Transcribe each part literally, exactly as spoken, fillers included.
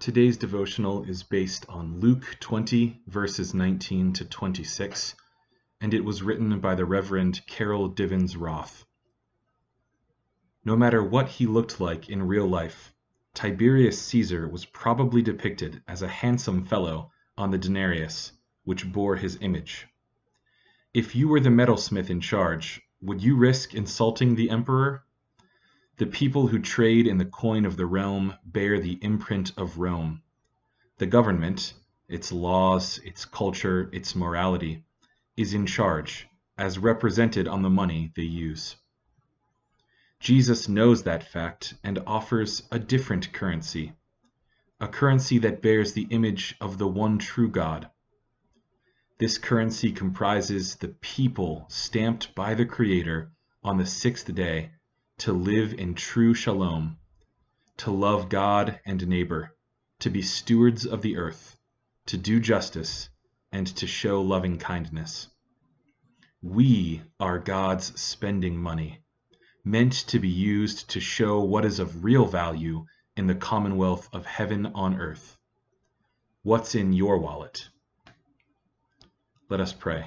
Today's devotional is based on Luke twenty, verses nineteen to twenty-six, and it was written by the Reverend Carol Divins Roth. No matter what he looked like in real life, Tiberius Caesar was probably depicted as a handsome fellow on the denarius, which bore his image. If you were the metalsmith in charge, would you risk insulting the emperor? The people who trade in the coin of the realm bear the imprint of Rome. The government, its laws, its culture, its morality, is in charge, as represented on the money they use. Jesus knows that fact and offers a different currency, a currency that bears the image of the one true God. This currency comprises the people stamped by the Creator on the sixth day to live in true shalom, to love God and neighbor, to be stewards of the earth, to do justice, and to show loving kindness. We are God's spending money, meant to be used to show what is of real value in the commonwealth of heaven on earth. What's in your wallet? Let us pray.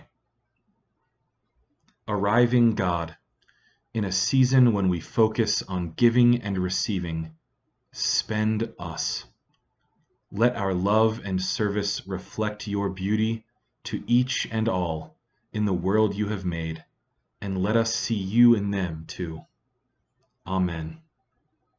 Arriving God, in a season when we focus on giving and receiving, spend us. Let our love and service reflect your beauty to each and all in the world you have made, and let us see you in them too. Amen.